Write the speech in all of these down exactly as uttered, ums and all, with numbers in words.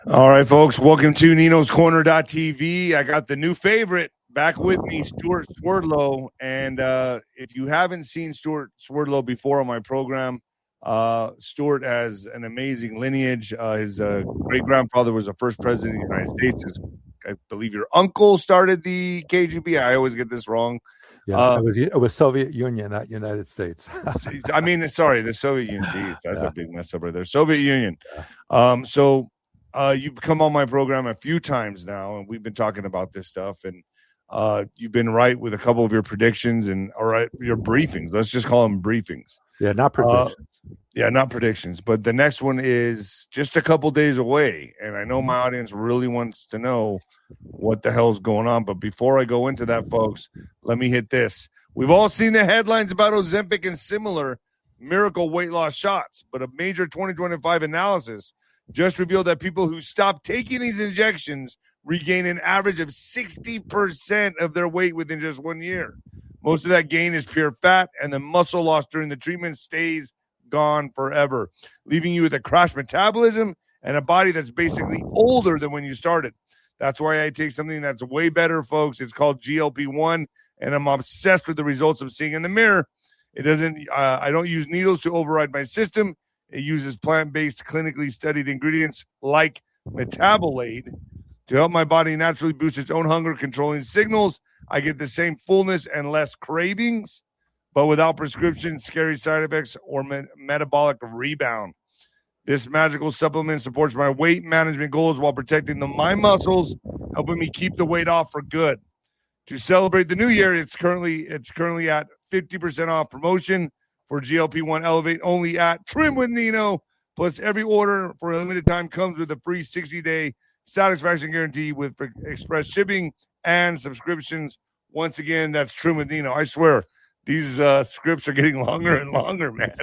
All right, folks, welcome to Nino's Corner dot T V. I got the new favorite back with me, Stuart Swerdlow. And uh, if you haven't seen Stuart Swerdlow before on my program, uh, Stuart has an amazing lineage. Uh, his uh, great-grandfather was the first president of the United States. His, I believe your uncle started the K G B. I always get this wrong. Yeah, uh, it was it was Soviet Union, not United States. I mean, sorry, the Soviet Union. Geez, that's yeah. a big mess up right there. Soviet Union. Yeah. Um, so uh, you've come on my program a few times now, and we've been talking about this stuff. And uh, you've been right with a couple of your predictions and all right, your briefings. Let's just call them briefings. Yeah, not predictions. Uh, yeah, not predictions. But the next one is just a couple days away, and I know my audience really wants to know what the hell's going on. But before I go into that, folks, let me hit this. We've all seen the headlines about Ozempic and similar miracle weight loss shots, but a major twenty twenty-five analysis just revealed that people who stop taking these injections regain an average of sixty percent of their weight within just one year. Most of that gain is pure fat, and the muscle loss during the treatment stays gone forever, leaving you with a crashed metabolism and a body that's basically older than when you started. That's why I take something that's way better, folks. It's called G L P one. And I'm obsessed with the results I'm seeing in the mirror. It doesn't. Uh, I don't use needles to override my system. It uses plant-based, clinically studied ingredients like metabolate to help my body naturally boost its own hunger, controlling signals. I get the same fullness and less cravings, but without prescriptions, scary side effects, or me- metabolic rebound. This magical supplement supports my weight management goals while protecting the my muscles, helping me keep the weight off for good. To celebrate the new year, it's currently it's currently at fifty percent off promotion for G L P one Elevate only at Trim with Nino. Plus, every order for a limited time comes with a free sixty-day satisfaction guarantee with express shipping and subscriptions. Once again, that's Trim with Nino. I swear, these uh, scripts are getting longer and longer, man.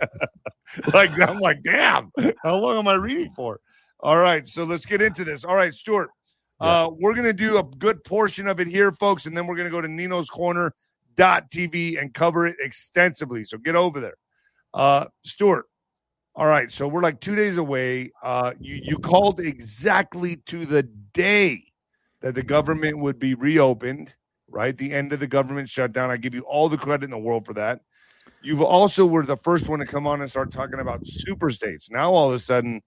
like I'm like, damn, how long am I reading for? All right, so let's get into this. All right, Stuart. Uh, we're going to do a good portion of it here, folks, and then we're going to go to Nino's Corner dot T V and cover it extensively. So get over there. Uh, Stuart, all right, so we're like two days away. Uh, you, you called exactly to the day that the government would be reopened, right? The end of the government shutdown. I give you all the credit in the world for that. You've also were the first one to come on and start talking about super states. Now, all of a sudden,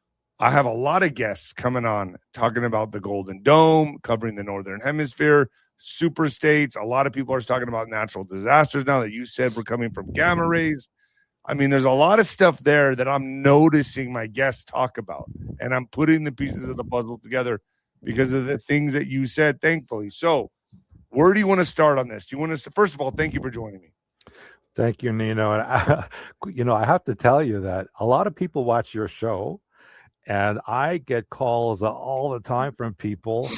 I have a lot of guests coming on talking about the Golden Dome, covering the Northern Hemisphere, super states. A lot of people are talking about natural disasters now that you said were coming from gamma rays. I mean, there's a lot of stuff there that I'm noticing my guests talk about, and I'm putting the pieces of the puzzle together because of the things that you said, thankfully. So where do you want to start on this? Do you want to, first of all, thank you for joining me. Thank you, Nino. And I, you know, I have to tell you that a lot of people watch your show. And I get calls all the time from people,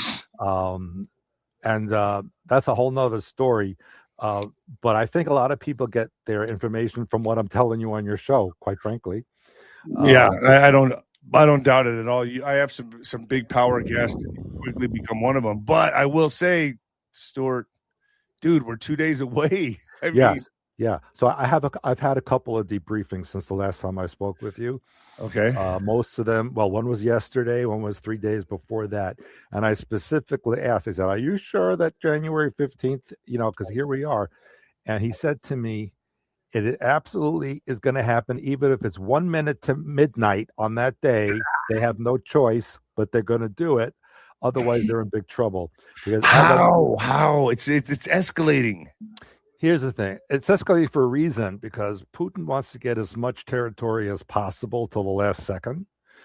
um, and uh, that's a whole nother story. Uh, but I think a lot of people get their information from what I'm telling you on your show, quite frankly. Yeah, um, I, I don't I don't doubt it at all. You, I have some, some big power guests and quickly become one of them. But I will say, Stuart, dude, we're two days away. I yes, mean, yeah. So I have a, I've had a couple of debriefings since the last time I spoke with you. Okay. Uh, most of them, well, one was yesterday, one was three days before that. And I specifically asked, I said, are you sure that January fifteenth, you know, because here we are. And he said to me, it absolutely is going to happen, even if it's one minute to midnight on that day. They have no choice, but they're going to do it. Otherwise, they're in big trouble. Because how? I, how? It's, it's it's escalating. Here's the thing. It's escalating for a reason, because Putin wants to get as much territory as possible till the last second.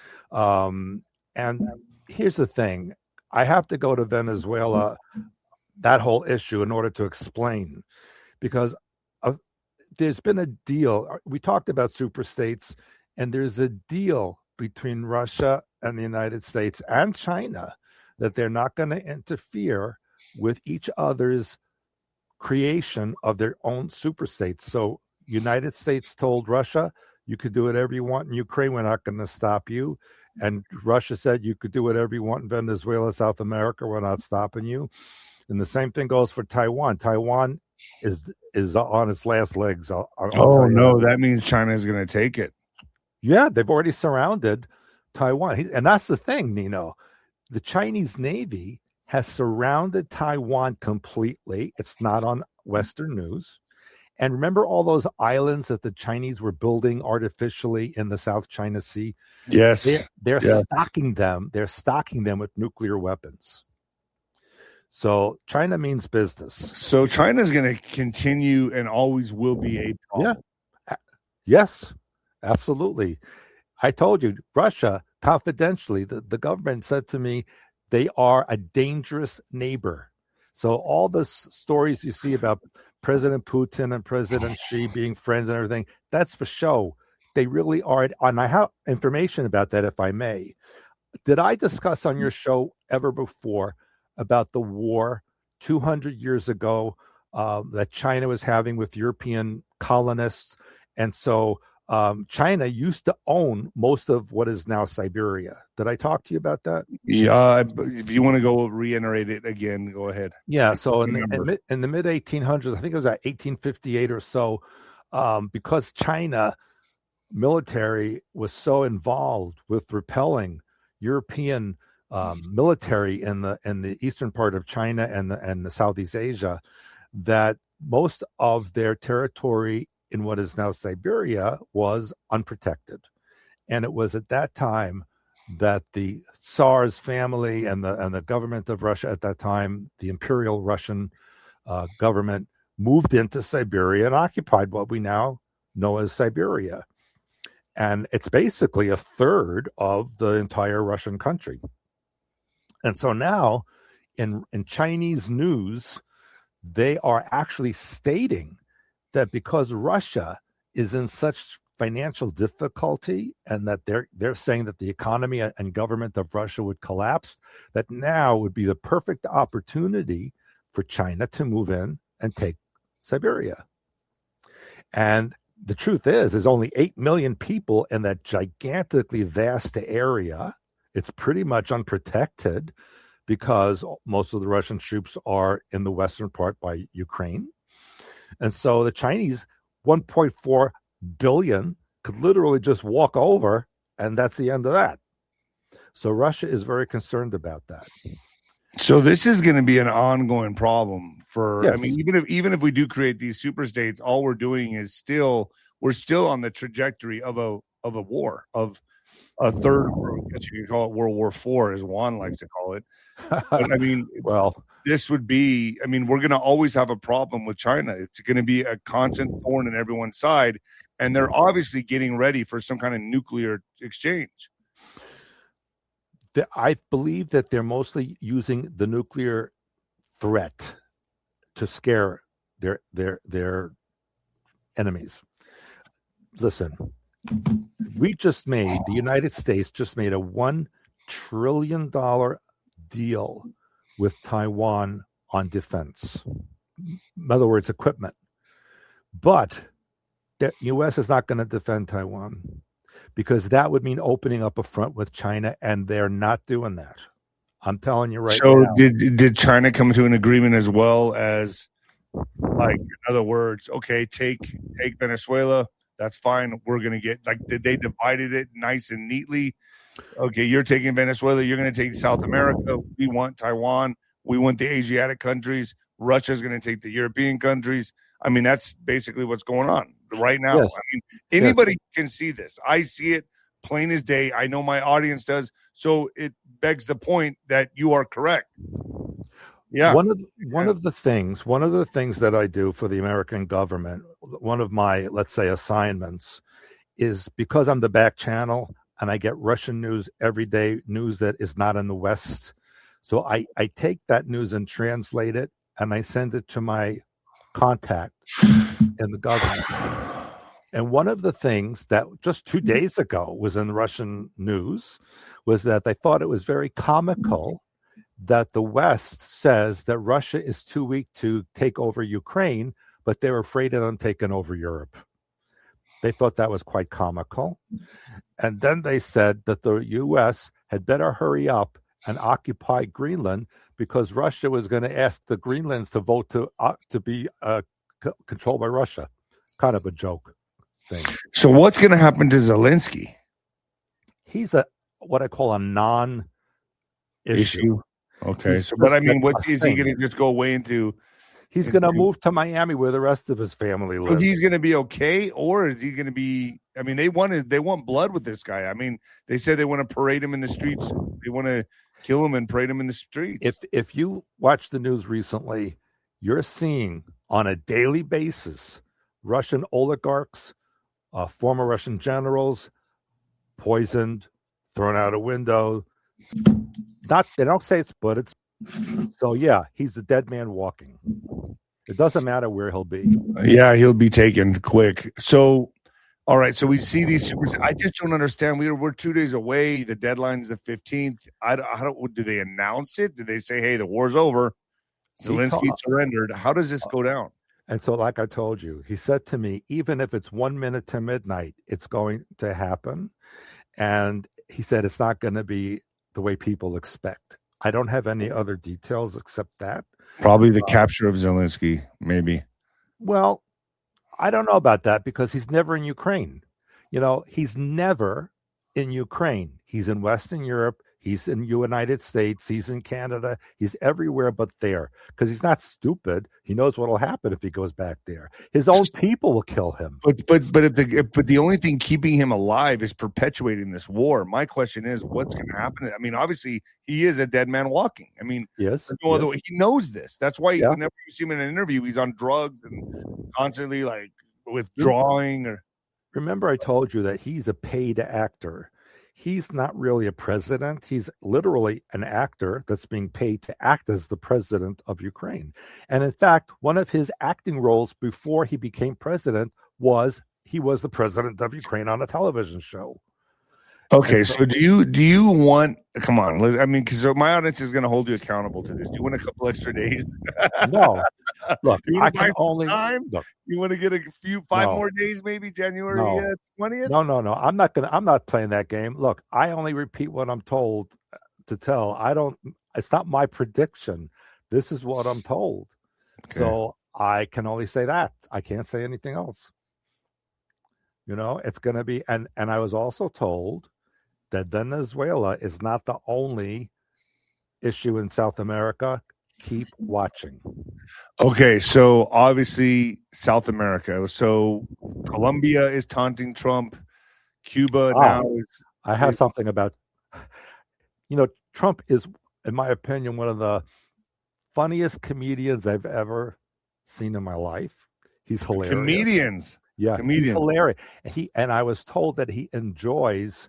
Um, and here's the thing. I have to go to Venezuela, that whole issue, in order to explain. Because of, there's been a deal. We talked about super states, and there's a deal between Russia and the United States and China that they're not going to interfere with each other's creation of their own super states. So United States told Russia, you could do whatever you want in Ukraine, we're not going to stop you. And Russia said you could do whatever you want in Venezuela, South America, we're not stopping you. And the same thing goes for Taiwan. Taiwan is is on its last legs. I'll, I'll oh no, that. that means China is going to take it. Yeah, they've already surrounded, Taiwan. He, and that's the thing, Nino. The Chinese Navy has surrounded Taiwan completely. It's not on Western news. And remember all those islands that the Chinese were building artificially in the South China Sea? Yes. They're, they're yeah. stocking them. They're stocking them with nuclear weapons. So China means business. So China's going to continue and always will be a problem. Yeah. Yes, absolutely. I told you, Russia, confidentially, the, the government said to me, they are a dangerous neighbor. So all the s- stories you see about President Putin and President Xi being friends and everything, that's for show. They really are. And I have information about that, if I may. Did I discuss on your show ever before about the war two hundred years ago uh, that China was having with European colonists? And so um, China used to own most of what is now Siberia. Did I talk to you about that? Yeah. If you want to go reiterate it again, go ahead. Yeah. So in the, in, in the mid eighteen hundreds, I think it was at eighteen fifty-eight or so, um, because China military was so involved with repelling European um, military in the in the eastern part of China and the, and the Southeast Asia, that most of their territory in what is now Siberia was unprotected. And it was at that time that the Tsar's family and the and the government of Russia at that time, the Imperial Russian uh, government, moved into Siberia and occupied what we now know as Siberia. And it's basically a third of the entire Russian country. And so now in, in Chinese news, they are actually stating that because Russia is in such financial difficulty and that they're they're saying that the economy and government of Russia would collapse, that now would be the perfect opportunity for China to move in and take Siberia. And the truth is, there's only eight million people in that gigantically vast area. It's pretty much unprotected because most of the Russian troops are in the western part by Ukraine. And so the Chinese one point four billion could literally just walk over, and that's the end of that. So Russia is very concerned about that. So this is going to be an ongoing problem for, Yes. I mean, even if even if we do create these super states, all we're doing is still, we're still on the trajectory of a of a war, of a third, I guess you could call it World War Four, as Juan likes to call it. But I mean, well, this would be, I mean, we're going to always have a problem with China. It's going to be a constant thorn in everyone's side. And they're obviously getting ready for some kind of nuclear exchange. The, I believe that they're mostly using the nuclear threat to scare their their their enemies. Listen, we just made, the United States just made a one trillion dollars deal with Taiwan on defense. In other words, equipment. But the U S is not going to defend Taiwan because that would mean opening up a front with China, and they're not doing that. I'm telling you right so now. So did did China come to an agreement as well as, like, in other words, okay, take take Venezuela, that's fine. We're going to get, like, did they divided it nice and neatly? Okay, you're taking Venezuela, you're going to take South America. We want Taiwan. We want the Asiatic countries. Russia's going to take the European countries. I mean, that's basically what's going on right now. Yes. I mean, anybody Yes. can see this. I see it plain as day. I know my audience does. So it begs the point that you are correct. Yeah. One of one of the things, one of the things that I do for the American government, one of my, let's say, assignments is, because I'm the back channel and I get Russian news every day, news that is not in the West. So I, I take that news and translate it, and I send it to my contact in the government. And one of the things that just two days ago was in Russian news was that they thought it was very comical that the West says that Russia is too weak to take over Ukraine, but they're afraid of them taking over Europe. They thought that was quite comical. And then they said that the U S had better hurry up and occupy Greenland because Russia was going to ask the Greenlands to vote to uh, to be uh, c- controlled by Russia. Kind of a joke thing. So what's going to happen to Zelensky? He's a what I call a non issue. Issue. Okay, He's so but I just mean, like what a is he thing. going to just go away into? He's going to into- move to Miami where the rest of his family So lives. he's going to be okay, or is he going to be? I mean, they wanted they want blood with this guy. I mean, they said they want to parade him in the streets. They want to kill him and parade him in the streets. If if you watch the news recently, you're seeing on a daily basis Russian oligarchs, uh, former Russian generals, poisoned, thrown out a window. Not they don't say it's, but it's. So yeah, he's a dead man walking. It doesn't matter where he'll be. Yeah, he'll be taken quick. So, all right. So we see these super. I just don't understand. We're we're two days away. The deadline's the fifteenth. I don't, how do, do they announce it? Do they say, "Hey, the war's over. Zelensky Because- surrendered"? How does this go down? And so, like I told you, he said to me, even if it's one minute to midnight, it's going to happen. And he said it's not going to be the way people expect. I don't have any other details except that. Probably the capture of Zelensky, maybe. Well, I don't know about that because he's never in Ukraine. You know, he's never in Ukraine. He's in Western Europe. He's in the United States. He's in Canada. He's everywhere but there because he's not stupid. He knows what will happen if he goes back there. His own people will kill him. But but but if the if, but the only thing keeping him alive is perpetuating this war. My question is, what's going to happen? I mean, obviously, he is a dead man walking. I mean, Yes, there's no other way. He knows this. That's why Yeah. whenever you see him in an interview, he's on drugs and constantly like withdrawing. Or Remember, I told you that he's a paid actor. He's not really a president. He's literally an actor that's being paid to act as the president of Ukraine. And in fact, one of his acting roles before he became president was he was the president of Ukraine on a television show. okay, so do you do you want? Come on, let- I mean, because my audience is going to hold you accountable to this. Do you want a couple extra days? No, look, You wanna I buy can only time? look. You want to get a few five No. more days, maybe January No. twentieth? No, no, no. I'm not gonna. I'm not playing that game. Look, I only repeat what I'm told to tell. I don't. It's not my prediction. This is what I'm told. Okay. So I can only say that. I can't say anything else. You know, it's going to be. And and I was also told that Venezuela is not the only issue in South America. Keep watching. Okay, so obviously South America. So Colombia is taunting Trump. Cuba Ah. now is I have something about. You know, Trump is, in my opinion, one of the funniest comedians I've ever seen in my life. He's hilarious. comedians. Yeah, Comedian. he's hilarious. He and I was told that he enjoys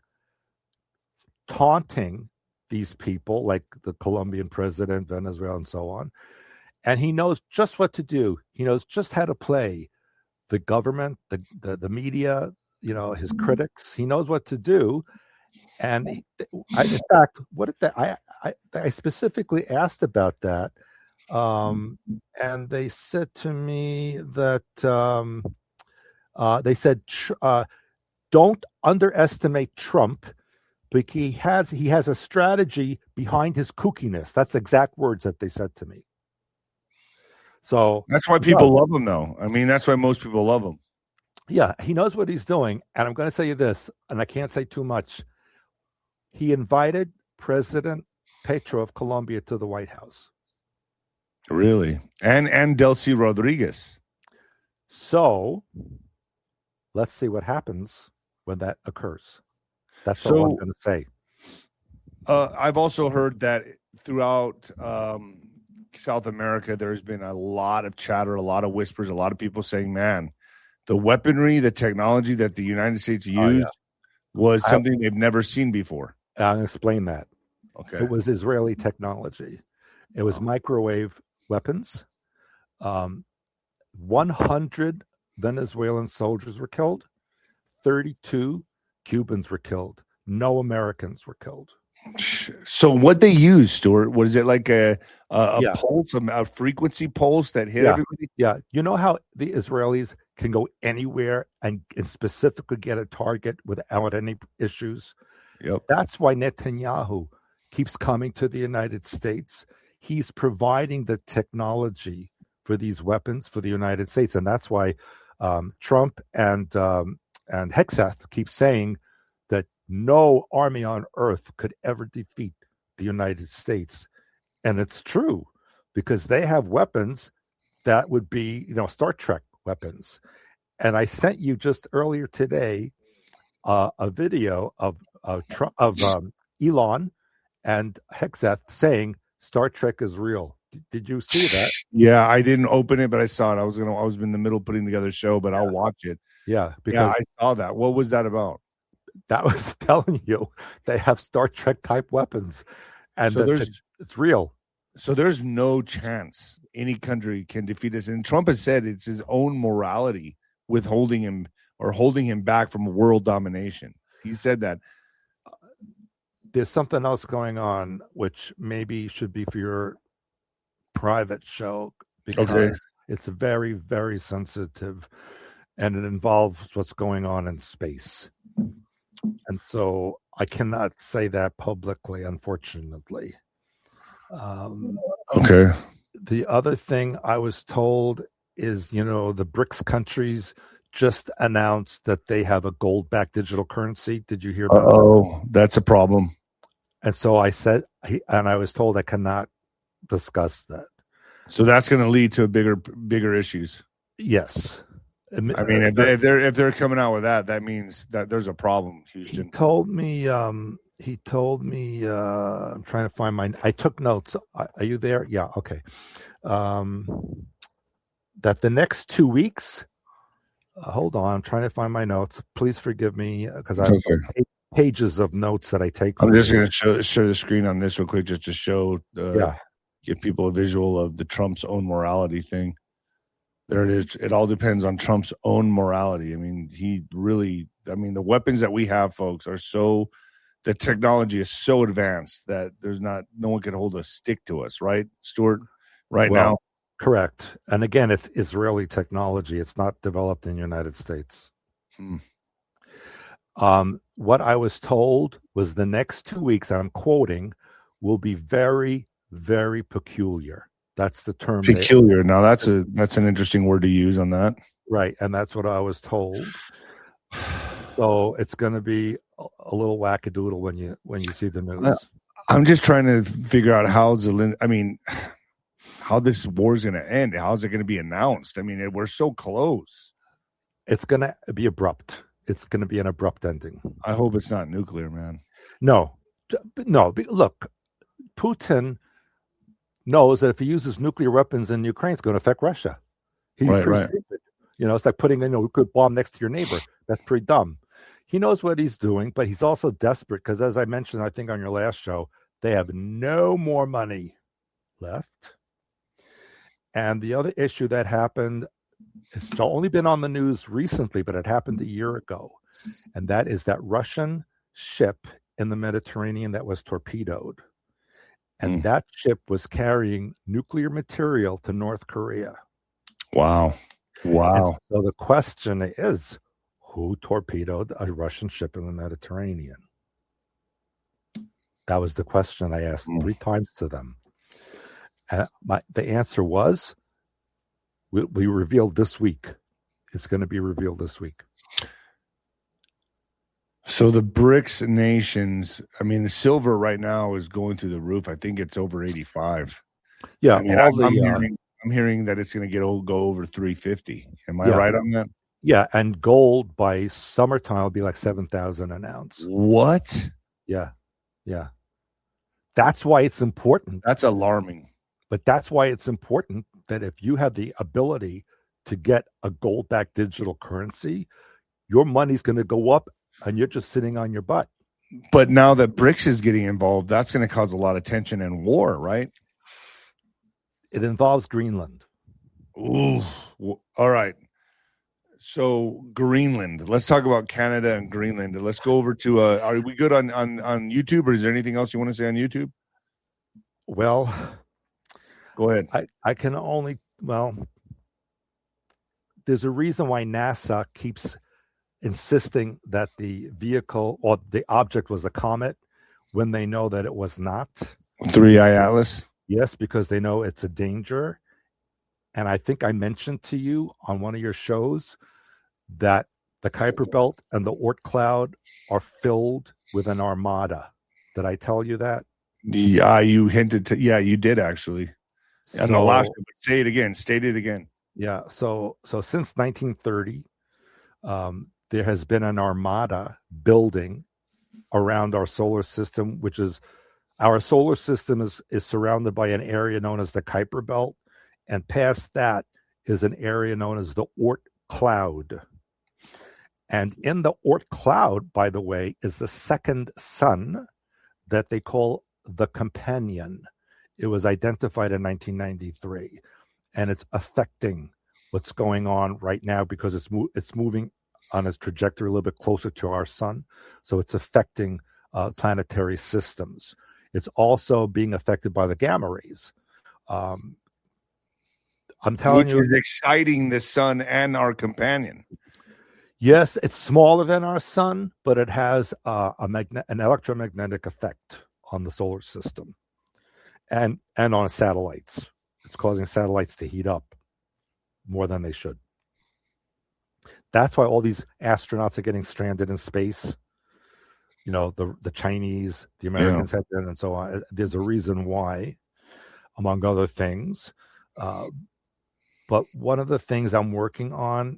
taunting these people, like the Colombian president, Venezuela, and so on. And he knows just what to do. He knows just how to play the government, the the, the media, you know, his critics. He knows what to do. And he, I, in fact, what did that? I, I I specifically asked about that, um, and they said to me that um, uh, they said, uh, "Don't underestimate Trump, because he has he has a strategy behind his kookiness." That's the exact words that they said to me. So That's why people love him, though. I mean, that's why most people love him. yeah, he knows what he's doing. And I'm going to say you this, and I can't say too much. He invited President Petro of Colombia to the White House. Really, and and Delcy Rodriguez. So let's see what happens when that occurs. That's So- all I'm going to say. Uh, I've also heard that throughout um, South America, there's been a lot of chatter, a lot of whispers, a lot of people saying, "Man, the weaponry, the technology that the United States used Oh, yeah. was I- something they've never seen before." I'll explain that. Okay, It was Israeli technology. It was Oh. microwave weapons. Um, one hundred Venezuelan soldiers were killed. thirty-two Cubans were killed. No Americans were killed. so what they used, Stuart, was it like a a, a Yeah. pulse, a, a frequency pulse that hit Yeah. everybody? Yeah, you know how the Israelis can go anywhere and, and specifically get a target without any issues? Yep. That's why Netanyahu keeps coming to the United States. He's providing the technology for these weapons for the United States, and that's why um, Trump and um, and Hegseth keep saying that no army on earth could ever defeat the United States. And it's true, because they have weapons that would be, you know, Star Trek weapons. And I sent you just earlier today uh, a video of of, Trump, of um, Elon and Hexeth saying Star Trek is real. Did you see that? Yeah, I didn't open it, but I saw it. I was gonna. I was in the middle putting together a show, but yeah. I'll watch it. Yeah, because yeah, I saw that. What was that about? That was telling you they have Star Trek type weapons, and so there's it's real. So there's no chance any country can defeat us. And Trump has said it's his own morality withholding him or holding him back from world domination. He said that. There's something else going on, which maybe should be for your private show, because okay. it's very, very sensitive, and it involves what's going on in space. And so I cannot say that publicly, unfortunately. Um, okay. The other thing I was told is, you know, the BRICS countries just announced that they have a gold-backed digital currency. Did you hear about that? Oh, that's a problem. And so I said, and I was told I cannot discuss that. So that's going to lead to bigger, bigger issues. Yes. I mean, if, they, if they're if they're coming out with that, that means that there's a problem, Houston. He told me. Um, he told me. Uh, I'm trying to find my. I took notes. Are you there? Yeah. Okay. Um, that the next two weeks. Uh, hold on. I'm trying to find my notes. Please forgive me because I have okay. pages of notes that I take. I'm just going to show share the screen on this real quick, just to show. Uh, yeah. Give people a visual of the Trump's own morality thing. There it is. It all depends on Trump's own morality. I mean, he really, I mean, the weapons that we have, folks, are so, the technology is so advanced that there's not, no one can hold a stick to us, right, Stuart? Right well, now? Correct. And again, it's Israeli technology. It's not developed in the United States. Hmm. Um, what I was told was the next two weeks, I'm quoting, will be very, very peculiar. That's the term. Peculiar. They, now that's a that's an interesting word to use on that. Right, and that's what I was told. So it's going to be a, a little wackadoodle when you when you see the news. I'm just trying to figure out how Zelensky. I mean, how this war is going to end. How's it going to be announced? I mean, we're so close. It's going to be abrupt. It's going to be an abrupt ending. I hope it's not nuclear, man. No, no. Look, Putin knows that if he uses nuclear weapons in Ukraine, it's going to affect Russia. He's right, right. Stupid. You know, it's like putting a you know, nuclear bomb next to your neighbor. That's pretty dumb. He knows what he's doing, but he's also desperate because, as I mentioned, I think on your last show, they have no more money left. And the other issue that happened, it's only been on the news recently, but it happened a year ago, and that is that Russian ship in the Mediterranean that was torpedoed. And mm. that ship was carrying nuclear material to North Korea. Wow. Wow. And so the question is, who torpedoed a Russian ship in the Mediterranean? That was the question I asked mm. three times to them. Uh, my, the answer was, we, we revealed this week. It's going to be revealed this week. So the BRICS nations, I mean, silver right now is going through the roof. I think it's over eighty-five. Yeah, I mean, I'm, the, I'm, hearing, uh, I'm hearing that it's going to get old, go over three fifty. Am I yeah. right on that? Yeah, and gold by summertime will be like seven thousand an ounce. What? Yeah, yeah. That's why it's important. That's alarming. But that's why it's important that if you have the ability to get a gold-backed digital currency, your money's going to go up and you're just sitting on your butt. But now that BRICS is getting involved, that's going to cause a lot of tension and war, right? It involves Greenland. Ooh. All right. So Greenland. Let's talk about Canada and Greenland. Let's go over to, uh, are we good on, on, on YouTube, or is there anything else you want to say on YouTube? Well, go ahead. I, I can only, well, there's a reason why NASA keeps insisting that the vehicle or the object was a comet when they know that it was not. Three-Eye Atlas? Yes, because they know it's a danger. And I think I mentioned to you on one of your shows that the Kuiper Belt and the Oort cloud are filled with an armada. Did I tell you that? Yeah, you hinted to. Yeah, you did actually. And So, the last, say it again. State it again. Yeah. So, so since nineteen thirty, um, there has been an armada building around our solar system, which is our solar system is, is surrounded by an area known as the Kuiper Belt. And past that is an area known as the Oort cloud. And in the Oort cloud, by the way, is the second sun that they call the Companion. It was identified in nineteen ninety-three, and it's affecting what's going on right now because it's mo- it's moving on its trajectory a little bit closer to our sun. So it's affecting uh, planetary systems. It's also being affected by the gamma rays. Um, I'm telling Which you, is exciting the sun and our companion. Yes, it's smaller than our sun, but it has uh, a magne- an electromagnetic effect on the solar system and and on satellites. It's causing satellites to heat up more than they should. That's why all these astronauts are getting stranded in space. You know, the the Chinese, the Americans yeah. have been, and so on. There's a reason why, among other things. Uh, but one of the things I'm working on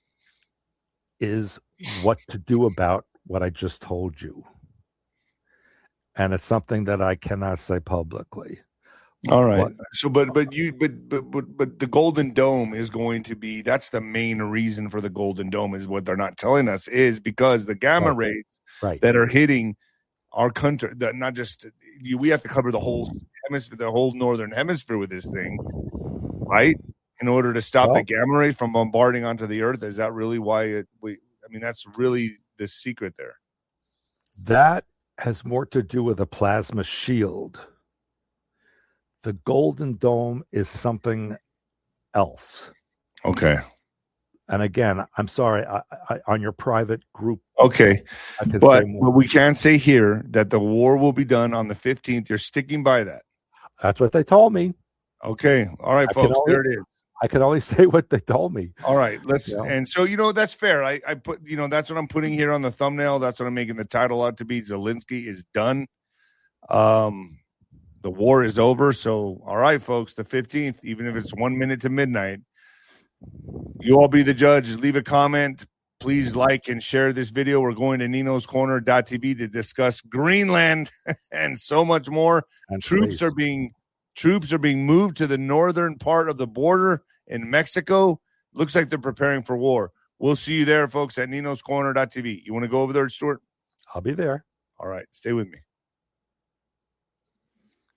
is what to do about what I just told you. And it's something that I cannot say publicly. All right. What? So, but, but you, but, but, but, but the Golden Dome is going to be, that's the main reason for the Golden Dome is what they're not telling us is because the gamma right. rays right. that are hitting our country, that not just, you, we have to cover the whole hemisphere, the whole northern hemisphere with this thing, right? In order to stop well, the gamma rays from bombarding onto the earth. Is that really why it, we, I mean, that's really the secret there. That has more to do with a plasma shield. The Golden Dome is something else. Okay. And again, I'm sorry, I, I, on your private group. Okay. But, but we can say here that the war will be done on the fifteenth. You're sticking by that. That's what they told me. Okay. All right, I folks. Only, there it is. I can only say what they told me. All right. Let's, you know? And so, you know, that's fair. I, I put, you know, that's what I'm putting here on the thumbnail. That's what I'm making the title out to be. Zelensky is done. Um, The war is over. So, all right, folks, the fifteenth, even if it's one minute to midnight, you all be the judge. Leave a comment. Please like and share this video. We're going to Nino's Corner dot T V to discuss Greenland and so much more. And troops please. are being troops are being moved to the northern part of the border in Mexico. Looks like they're preparing for war. We'll see you there, folks, at Nino's Corner dot T V. You want to go over there, Stuart? I'll be there. All right. Stay with me.